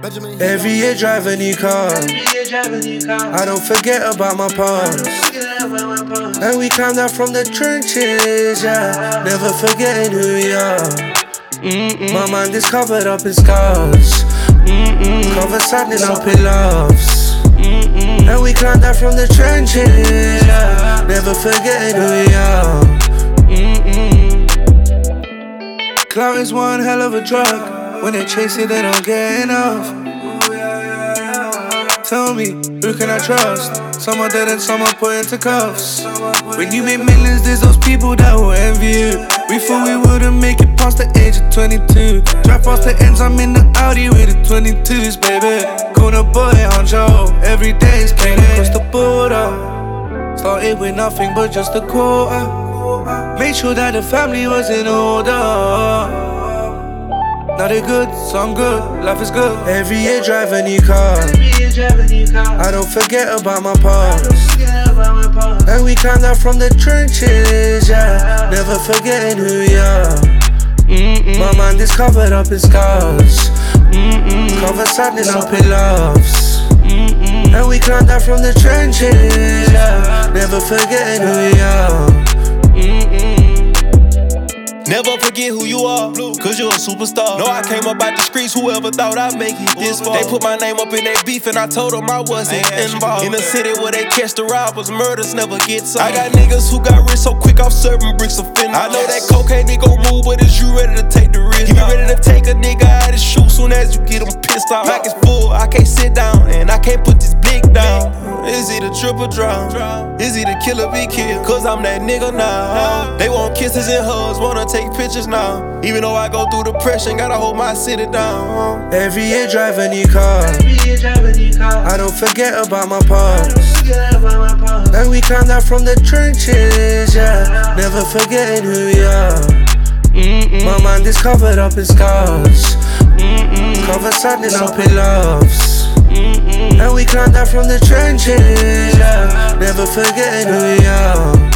Every year drive a new car. I don't forget about my past. And we climbed out from the trenches, yeah. Never forgetting who we are. My mind is covered up in scars. Covered sadness up in loves. And we climbed out from the trenches, yeah. Never forgetting who we are. Clout is one hell of a drug. When they chase it, they don't get enough. Tell me, who can I trust? Some are dead and some are put into cuffs. When you make millions, there's those people that will envy you. We thought we wouldn't make it past the age of 22. Drive past the ends, I'm in the Audi with the 22s, baby. Corner boy on Joe, every day is payday. Across the border, started with nothing but just a quarter. Made sure that the family was in order. Now they're good, so I'm good, life is good. Every year drive a new car. I don't forget about my past. And we climbed out from the trenches, yeah. Never forgetting who we are. My mind is covered up in scars. Covered sadness up in loves. And we climbed out from the trenches, yeah. Never forgetting who we are. Never forget who you are, cause you're a superstar. No, I came up out the streets, whoever thought I'd make it this far. They put my name up in their beef and I told them I wasn't involved. In the city where they catch the robbers, murders never get solved. I got niggas who got rich so quick off serving bricks of fentanyl. I know that cocaine nigga gon' move, but is you ready to take the risk? You ready to take a nigga out his shoe soon as you get him pissed off. Pockets full, I can't sit down, and I can't put this blick down. Is he the trip or drown? Is he the killer be killed? Cause I'm that nigga now. They want kisses and hugs, wanna take pictures now. Even though I go through depression, gotta hold my city down. Every year drive a new car. I don't forget about my past. And we climbed out from the trenches, yeah. Never forgetting who we are. My mind is covered up in scars. Covered sadness up in loves. And we climbed out from the trenches, yeah. Never forgetting who we are.